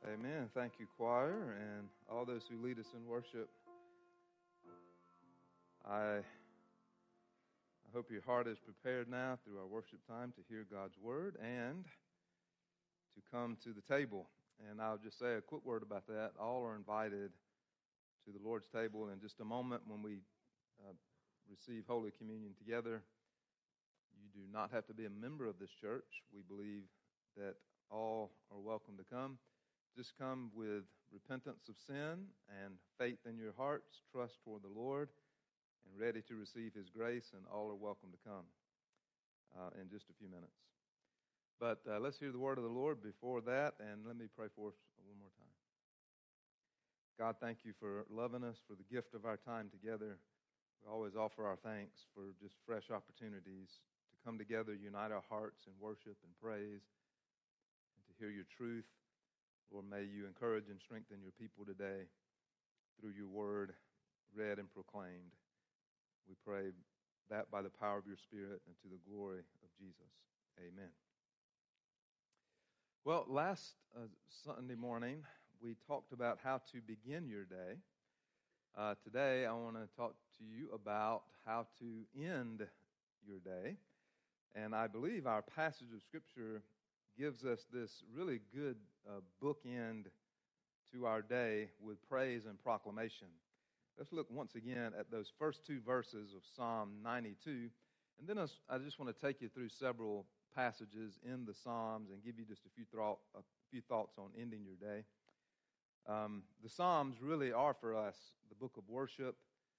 Amen. Thank you, choir, and all those who lead us in worship. I hope your heart is prepared now through our worship time to hear God's word and to come to the table. And I'll just say a quick word about that. All are invited to the Lord's table in just a moment when we receive Holy Communion together. You do not have to be a member of this church. We believe that all are welcome to come. Just come with repentance of sin and faith in your hearts, trust toward the Lord, and ready to receive His grace, and all are welcome to come in just a few minutes. But let's hear the word of the Lord before that, and let me pray for us one more time. God, thank you for loving us, for the gift of our time together. We always offer our thanks for just fresh opportunities to come together, unite our hearts in worship and praise, and to hear your truth. Lord, may you encourage and strengthen your people today through your word read and proclaimed. We pray that by the power of your Spirit and to the glory of Jesus. Amen. Well, last Sunday morning, we talked about how to begin your day. Today, I want to talk to you about how to end your day. And I believe our passage of Scripture gives us this really good bookend to our day with praise and proclamation. Let's look once again at those first two verses of Psalm 92. And then I just want to take you through several passages in the Psalms and give you just a few thoughts on ending your day. The Psalms really are for us the book of worship,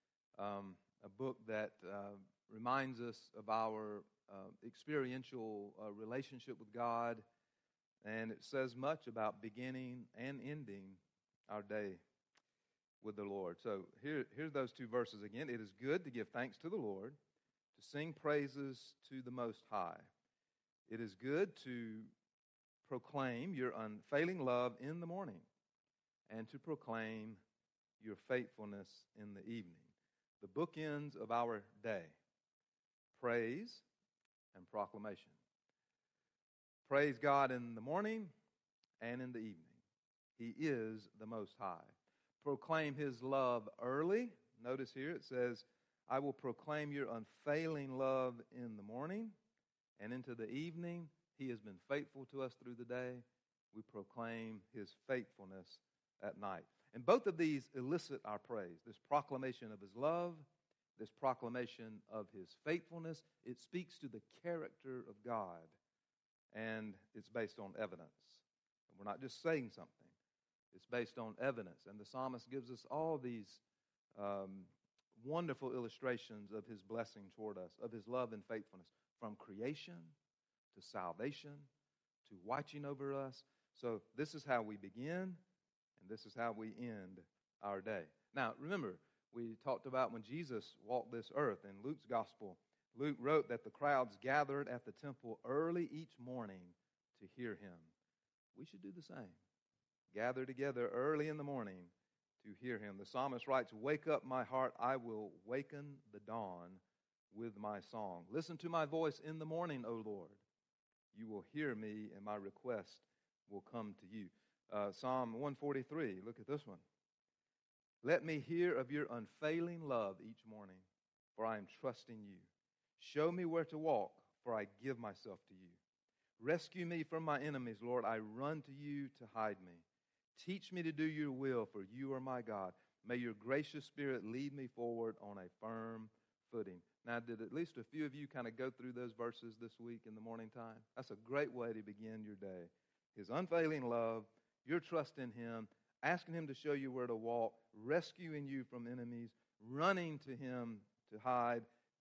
a book that reminds us of our experiential relationship with God, and it says much about beginning and ending our day with the Lord. So here's those two verses again. It is good to give thanks to the Lord, to sing praises to the Most High. It is good to proclaim your unfailing love in the morning and to proclaim your faithfulness in the evening. The bookends of our day, praise and proclamation. Praise God in the morning and in the evening. He is the Most High. Proclaim His love early. Notice here it says, I will proclaim your unfailing love in the morning and into the evening. He has been faithful to us through the day. We proclaim His faithfulness at night. And both of these elicit our praise. This proclamation of His love, this proclamation of His faithfulness, it speaks to the character of God, and it's based on evidence. We're not just saying something. It's based on evidence. And the psalmist gives us all these wonderful illustrations of His blessing toward us, of His love and faithfulness, from creation to salvation to watching over us. So this is how we begin, and this is how we end our day. Now, remember, we talked about when Jesus walked this earth in Luke's gospel. Luke wrote that the crowds gathered at the temple early each morning to hear Him. We should do the same. Gather together early in the morning to hear Him. The psalmist writes, wake up my heart, I will waken the dawn with my song. Listen to my voice in the morning, O Lord. You will hear me, and my request will come to you. Psalm 143, look at this one. Let me hear of your unfailing love each morning, for I am trusting you. Show me where to walk, for I give myself to you. Rescue me from my enemies, Lord. I run to you to hide me. Teach me to do your will, for you are my God. May your gracious Spirit lead me forward on a firm footing. Now, did at least a few of you kind of go through those verses this week in the morning time? That's a great way to begin your day. His unfailing love, your trust in Him, asking Him to show you where to walk, rescuing you from enemies, running to Him to hide,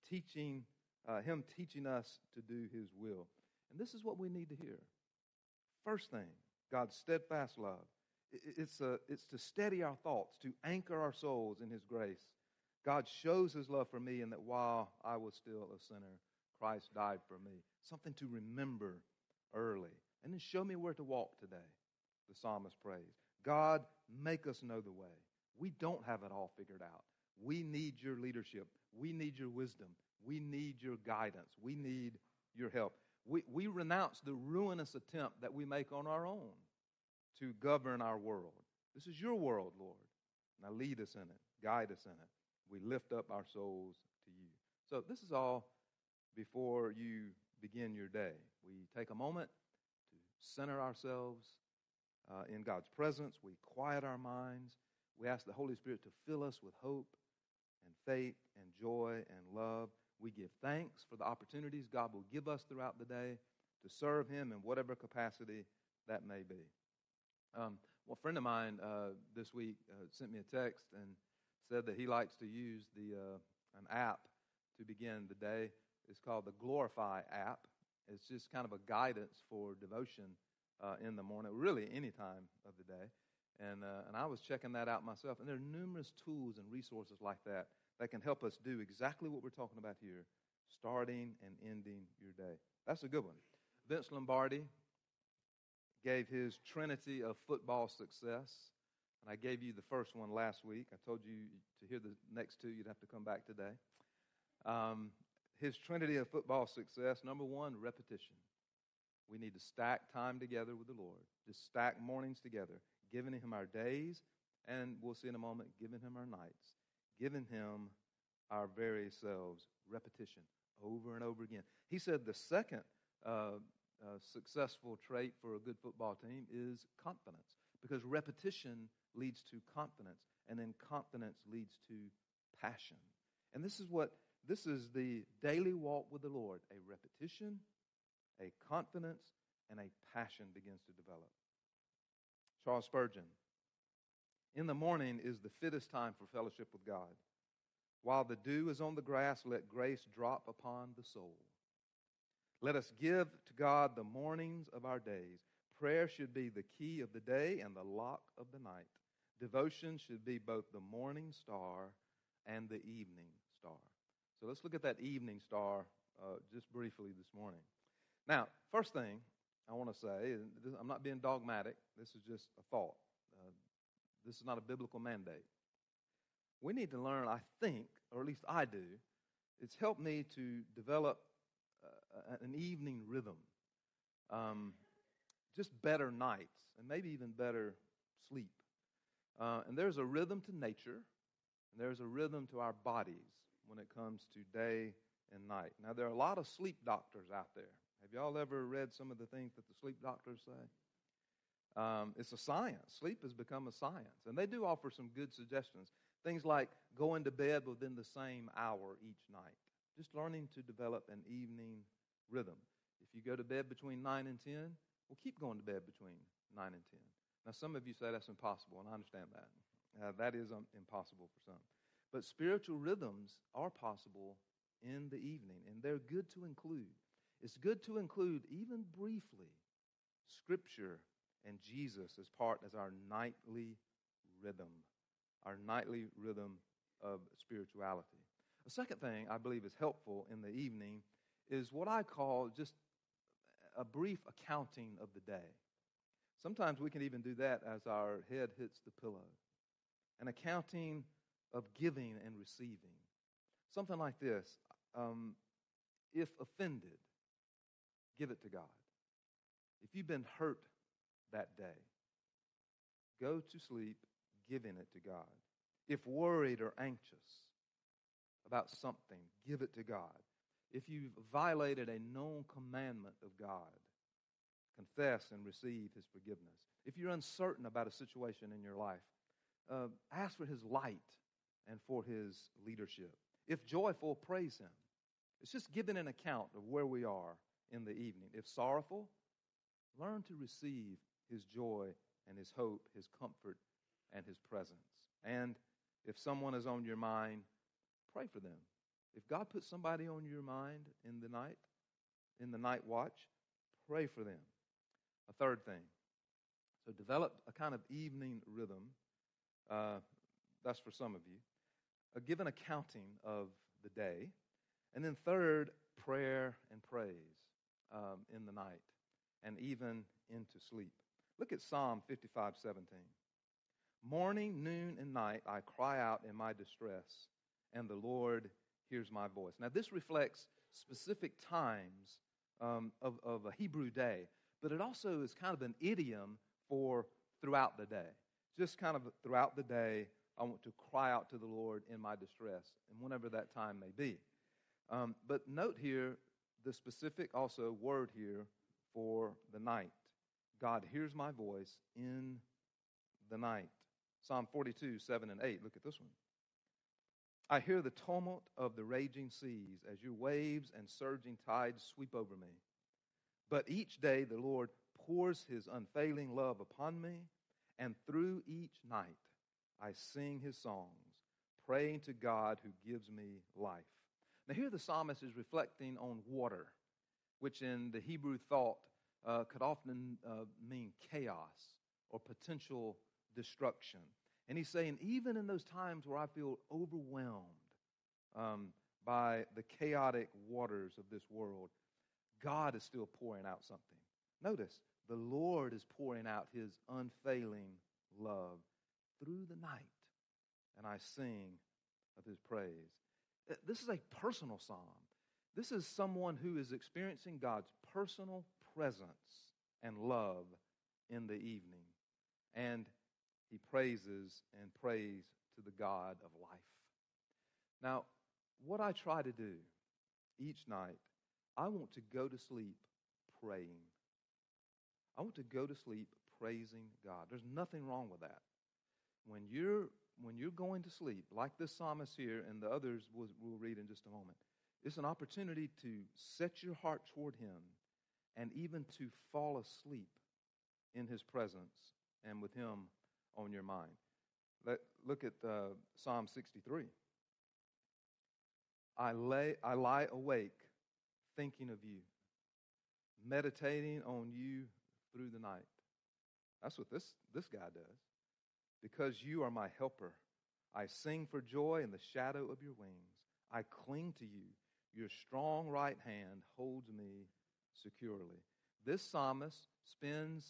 Him teaching us to do His will. And this is what we need to hear. First thing, God's steadfast love. It's to steady our thoughts, to anchor our souls in His grace. God shows His love for me, and that while I was still a sinner, Christ died for me. Something to remember early. And then show me where to walk today, the psalmist prays. God, make us know the way. We don't have it all figured out. We need your leadership. We need your wisdom. We need your guidance. We need your help. We renounce the ruinous attempt that we make on our own to govern our world. This is your world, Lord. Now lead us in it. Guide us in it. We lift up our souls to you. So this is all before you begin your day. We take a moment to center ourselves in God's presence. We quiet our minds. We ask the Holy Spirit to fill us with hope and faith and joy and love. We give thanks for the opportunities God will give us throughout the day to serve Him in whatever capacity that may be. A friend of mine this week sent me a text and said that he likes to use an app to begin the day. It's called the Glorify app. It's just kind of a guidance for devotion in the morning, really any time of the day. And I was checking that out myself. And there are numerous tools and resources like that can help us do exactly what we're talking about here, starting and ending your day. That's a good one. Vince Lombardi gave his Trinity of football success. And I gave you the first one last week. I told you to hear the next two, you'd have to come back today. His Trinity of football success, number one, repetition. We need to stack time together with the Lord. Just stack mornings together, giving Him our days, and we'll see in a moment, giving Him our nights, giving Him our very selves, repetition, over and over again. He said the second successful trait for a good football team is confidence, because repetition leads to confidence, and then confidence leads to passion. And this is the daily walk with the Lord. A repetition, a confidence, and a passion begins to develop. Charles Spurgeon, in the morning is the fittest time for fellowship with God. While the dew is on the grass, let grace drop upon the soul. Let us give to God the mornings of our days. Prayer should be the key of the day and the lock of the night. Devotion should be both the morning star and the evening star. So let's look at that evening star just briefly this morning. Now, first thing I want to say, I'm not being dogmatic. This is just a thought. This is not a biblical mandate. We need to learn, I think, or at least I do, it's helped me to develop an evening rhythm. Just better nights, and maybe even better sleep. And there's a rhythm to nature, and there's a rhythm to our bodies when it comes to day and night. Now, there are a lot of sleep doctors out there. Have y'all ever read some of the things that the sleep doctors say? It's a science. Sleep has become a science, and they do offer some good suggestions. Things like going to bed within the same hour each night. Just learning to develop an evening rhythm. If you go to bed between 9 and 10, well, keep going to bed between 9 and 10. Now, some of you say that's impossible, and I understand that. That is impossible for some. But spiritual rhythms are possible in the evening, and they're good to include. It's good to include, even briefly, Scripture and Jesus as our nightly rhythm of spirituality. A second thing I believe is helpful in the evening is what I call just a brief accounting of the day. Sometimes we can even do that as our head hits the pillow. An accounting of giving and receiving. Something like this. If offended, give it to God. If you've been hurt that day, go to sleep giving it to God. If worried or anxious about something, give it to God. If you've violated a known commandment of God, confess and receive His forgiveness. If you're uncertain about a situation in your life, ask for His light and for His leadership. If joyful, praise Him. It's just giving an account of where we are in the evening. If sorrowful, learn to receive His joy and His hope, His comfort and His presence. And if someone is on your mind, pray for them. If God puts somebody on your mind in the night watch, pray for them. A third thing. So develop a kind of evening rhythm. That's for some of you. Give an accounting of the day. And then third, prayer and praise in the night and even into sleep. Look at Psalm 55:17. Morning, noon, and night I cry out in my distress, and the Lord hears my voice. Now this reflects specific times of a Hebrew day, but it also is kind of an idiom for throughout the day. Just kind of throughout the day, I want to cry out to the Lord in my distress, and whenever that time may be. But note here the specific also word here for the night. God hears my voice in the night. Psalm 42, 7 and 8. Look at this one. I hear the tumult of the raging seas as your waves and surging tides sweep over me. But each day the Lord pours his unfailing love upon me, and through each night I sing his songs, praying to God who gives me life. Now here the psalmist is reflecting on water, which in the Hebrew thought could often mean chaos or potential destruction. And he's saying, even in those times where I feel overwhelmed by the chaotic waters of this world, God is still pouring out something. Notice, the Lord is pouring out his unfailing love through the night, and I sing of his praise. This is a personal psalm. This is someone who is experiencing God's personal presence and love in the evening. And he praises and prays to the God of life. Now, what I try to do each night, I want to go to sleep praying. I want to go to sleep praising God. There's nothing wrong with that. When you're going to sleep, like this psalmist here and the others we'll read in just a moment, it's an opportunity to set your heart toward him and even to fall asleep in his presence and with him on your mind. Look at Psalm 63. I lie awake thinking of you, meditating on you through the night. That's what this guy does. Because you are my helper, I sing for joy in the shadow of your wings. I cling to you. Your strong right hand holds me securely. This psalmist spends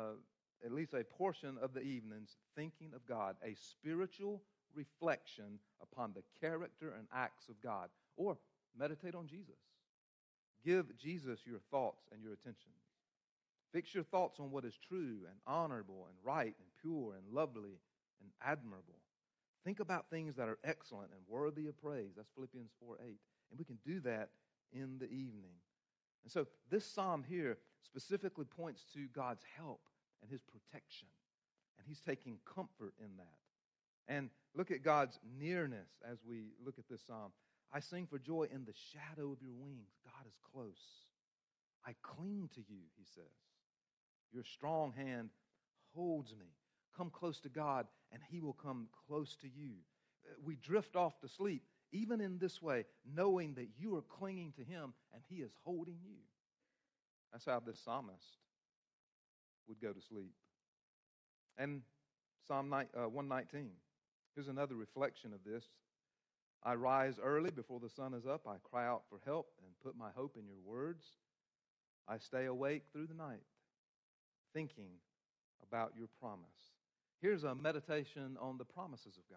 at least a portion of the evenings thinking of God, a spiritual reflection upon the character and acts of God. Or meditate on Jesus. Give Jesus your thoughts and your attention. Fix your thoughts on what is true and honorable and right and pure and lovely and admirable. Think about things that are excellent and worthy of praise. That's Philippians 4:8. And we can do that in the evening. And so this psalm here specifically points to God's help and his protection. And he's taking comfort in that. And look at God's nearness as we look at this psalm. I sing for joy in the shadow of your wings. God is close. I cling to you, he says. Your strong hand holds me. Come close to God, and he will come close to you. We drift off to sleep, even in this way, knowing that you are clinging to him, and he is holding you. That's how this psalmist would go to sleep. And Psalm 119. Here's another reflection of this. I rise early before the sun is up. I cry out for help and put my hope in your words. I stay awake through the night, thinking about your promise. Here's a meditation on the promises of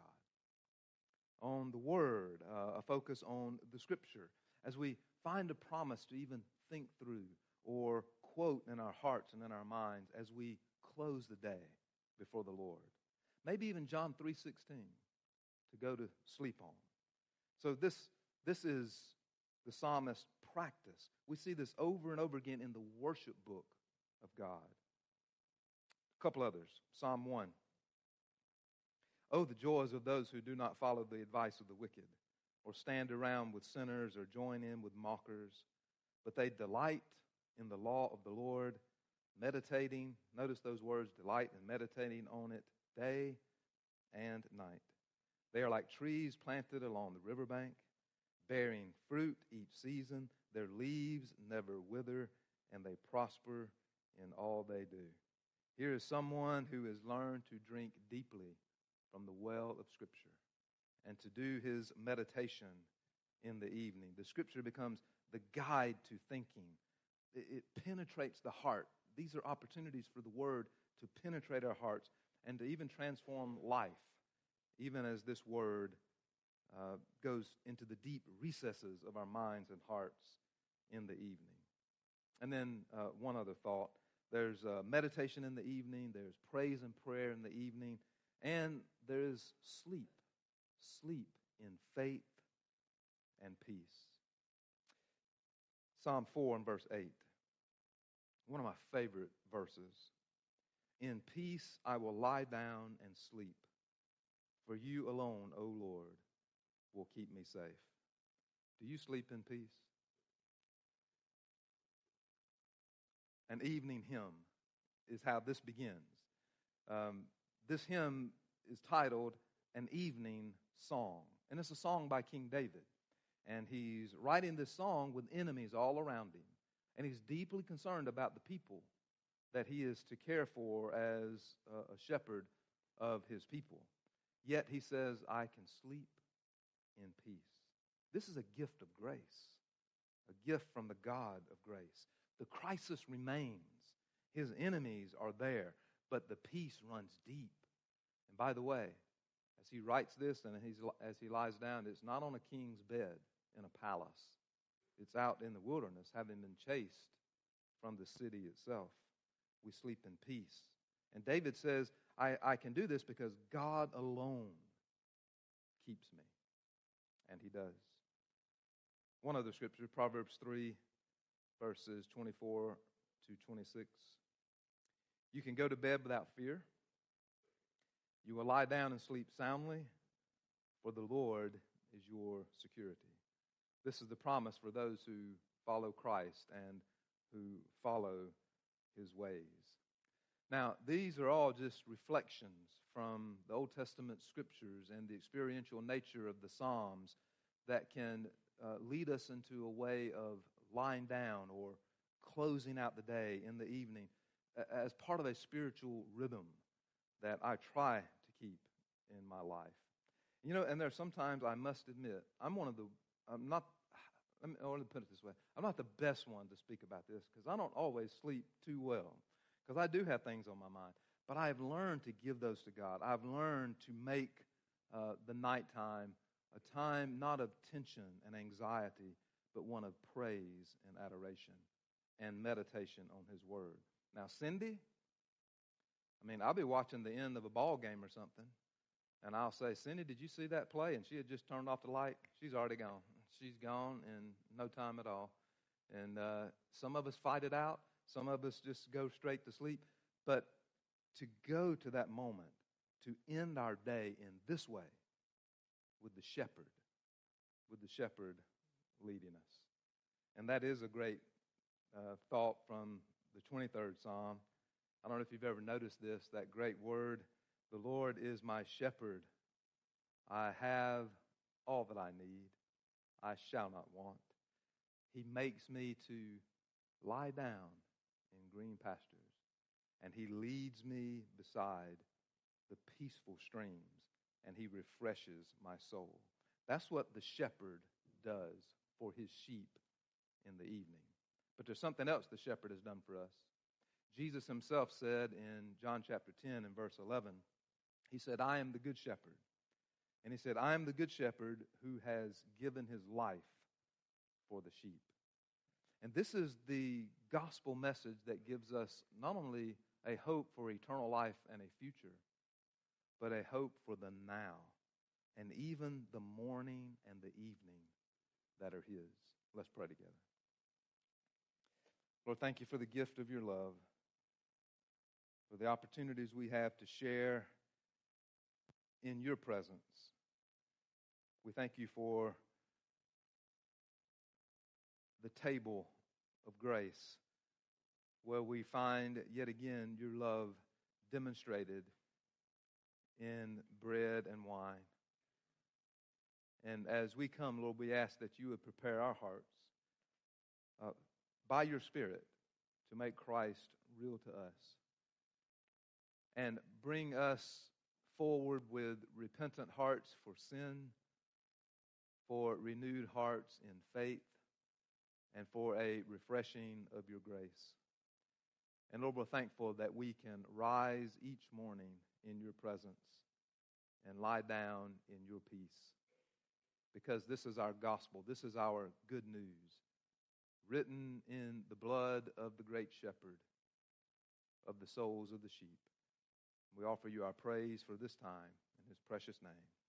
God, on the Word, a focus on the Scripture, as we find a promise to even think through or quote in our hearts and in our minds as we close the day before the Lord. Maybe even John 3:16 to go to sleep on. So this is the psalmist's practice. We see this over and over again in the worship book of God. A couple others. Psalm 1. Oh, the joys of those who do not follow the advice of the wicked, or stand around with sinners, or join in with mockers, but they delight in the law of the Lord, meditating, notice those words, delight and meditating on it day and night. They are like trees planted along the riverbank, bearing fruit each season. Their leaves never wither, and they prosper in all they do. Here is someone who has learned to drink deeply from the well of Scripture and to do his meditation in the evening. The Scripture becomes the guide to thinking. It penetrates the heart. These are opportunities for the Word to penetrate our hearts and to even transform life, even as this Word goes into the deep recesses of our minds and hearts in the evening. And then one other thought. There's meditation in the evening. There's praise and prayer in the evening. And there is sleep. Sleep in faith and peace. Psalm 4 and verse 8. One of my favorite verses. In peace I will lie down and sleep. For you alone, O Lord, will keep me safe. Do you sleep in peace? An evening hymn is how this begins. This hymn is titled An Evening Song. And it's a song by King David. And he's writing this song with enemies all around him. And he's deeply concerned about the people that he is to care for as a shepherd of his people. Yet he says, I can sleep in peace. This is a gift of grace, a gift from the God of grace. The crisis remains. His enemies are there, but the peace runs deep. And by the way, as he writes this and as he lies down, it's not on a king's bed in a palace. It's out in the wilderness, having been chased from the city itself. We sleep in peace. And David says, I can do this because God alone keeps me. And he does. One other scripture, Proverbs 3, verses 24 to 26. You can go to bed without fear. You will lie down and sleep soundly, for the Lord is your security. This is the promise for those who follow Christ and who follow his ways. Now, these are all just reflections from the Old Testament scriptures and the experiential nature of the Psalms that can lead us into a way of lying down or closing out the day in the evening as part of a spiritual rhythm that I try to keep in my life. You know, and there's sometimes I must admit, let me put it this way. I'm not the best one to speak about this because I don't always sleep too well because I do have things on my mind. But I have learned to give those to God. I've learned to make the nighttime a time not of tension and anxiety, but one of praise and adoration and meditation on his word. Now, Cindy, I'll be watching the end of a ball game or something, and I'll say, Cindy, did you see that play? And she had just turned off the light. She's already gone. She's gone in no time at all. And some of us fight it out. Some of us just go straight to sleep. But to go to that moment, to end our day in this way, with the shepherd leading us. And that is a great thought from the 23rd Psalm. I don't know if you've ever noticed this, that great word, the Lord is my shepherd. I have all that I need. I shall not want. He makes me to lie down in green pastures, and he leads me beside the peaceful streams, and he refreshes my soul. That's what the shepherd does for his sheep in the evening. But there's something else the shepherd has done for us. Jesus himself said in John chapter 10 and verse 11, he said, I am the good shepherd. And he said, I am the good shepherd who has given his life for the sheep. And this is the gospel message that gives us not only a hope for eternal life and a future, but a hope for the now and even the morning and the evening that are his. Let's pray together. Lord, thank you for the gift of your love, for the opportunities we have to share in your presence. We thank you for the table of grace where we find yet again your love demonstrated in bread and wine. And as we come, Lord, we ask that you would prepare our hearts by your Spirit to make Christ real to us and bring us forward with repentant hearts for sin, for renewed hearts in faith, and for a refreshing of your grace. And Lord, we're thankful that we can rise each morning in your presence and lie down in your peace, because this is our gospel. This is our good news, written in the blood of the great shepherd, of the souls of the sheep. We offer you our praise for this time in his precious name.